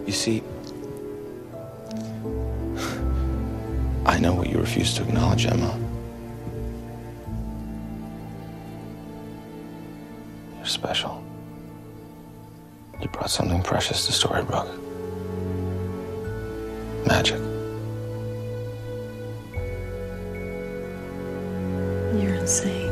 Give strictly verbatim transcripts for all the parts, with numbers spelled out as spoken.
You see, I know what you refuse to acknowledge, Emma. You're special. You brought something precious to Storybrooke. Magic. You're insane.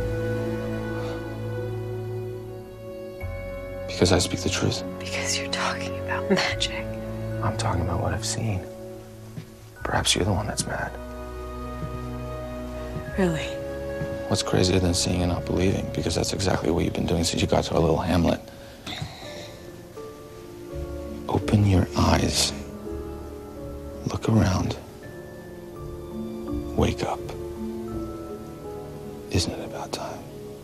Because I speak the truth. Because you're talking about magic. I'm talking about what I've seen. Perhaps you're the one that's mad. Really? What's crazier than seeing and not believing? Because that's exactly what you've been doing since you got to our little hamlet. Open your eyes. Look around. Wake up. Isn't it about time?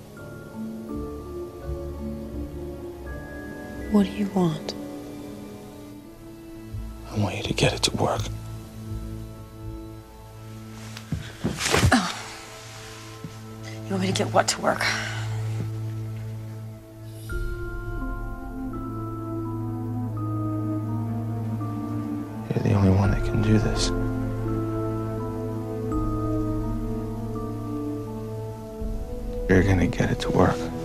What do you want? I want you to get it to work. Oh. You want me to get what to work? You're the only one that can do this. You're gonna get it to work.